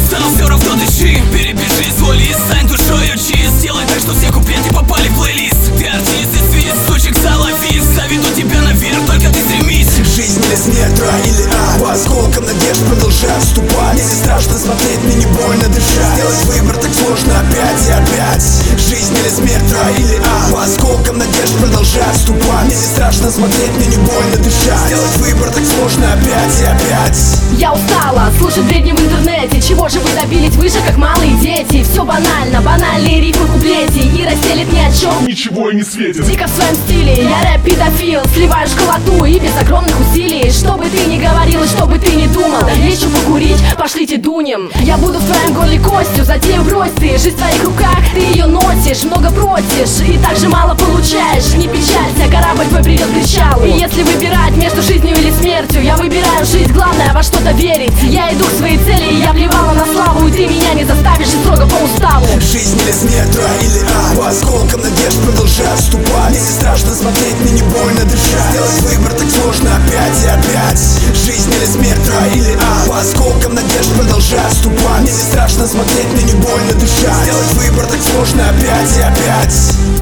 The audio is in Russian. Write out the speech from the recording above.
устал, все равно дыши. Перепиши свой лист, стань душою чист. Сделай так, что все куплеты попали в плейлист. Ты артист и свист, сучек салафист. Заведу тебя наверх, только ты стремись. Жизнь или смерть, рай или ад. По осколкам надежд продолжаю вступать. Мне не страшно смотреть, мне не больно дышать. Сделать выбор так сложно опять и опять. Жизнь или смерть, рай или ад. По осколкам надежд продолжаю вступать. Мне не страшно смотреть, мне не больно дышать. Сделать выбор так сложно опять и опять. Я устала слушать бредни в интернете. Чего же вы добились выше, как малые дети? Все банально, банальные рифмы, куплети. И расстелит ни о чем, ничего и не светит. дико в своем стиле, я рэп-педофил. Сливаю школоту и без огромных усилий. Что бы ты ни говорил и что бы ты ни думал, еще покурить, пошлите дунем. Я буду в твоем горле костью, затем брось ты. Жизнь в твоих руках, ты ее носишь. Много просишь и так же мало получаешь. Не печалься, корабль твой придет к причалу. И если выбирать между жизнью или смертью, я выбираю жизнь, главное во что-то верить. Я иду к своей цели, и я плевала на славу. И ты меня не заставишь, и строго по уставу. Жизнь или смерть, рай или ад. По осколкам надежд продолжаю вступать. Мне не страшно смотреть, мне не больно дышать. Сделать выбор так сложно опять и опять. Жизнь или смерть, рай или ад. По осколкам надежд продолжаю вступать. Мне не страшно смотреть, мне не больно дышать. Сделать выбор так сложно опять и опять.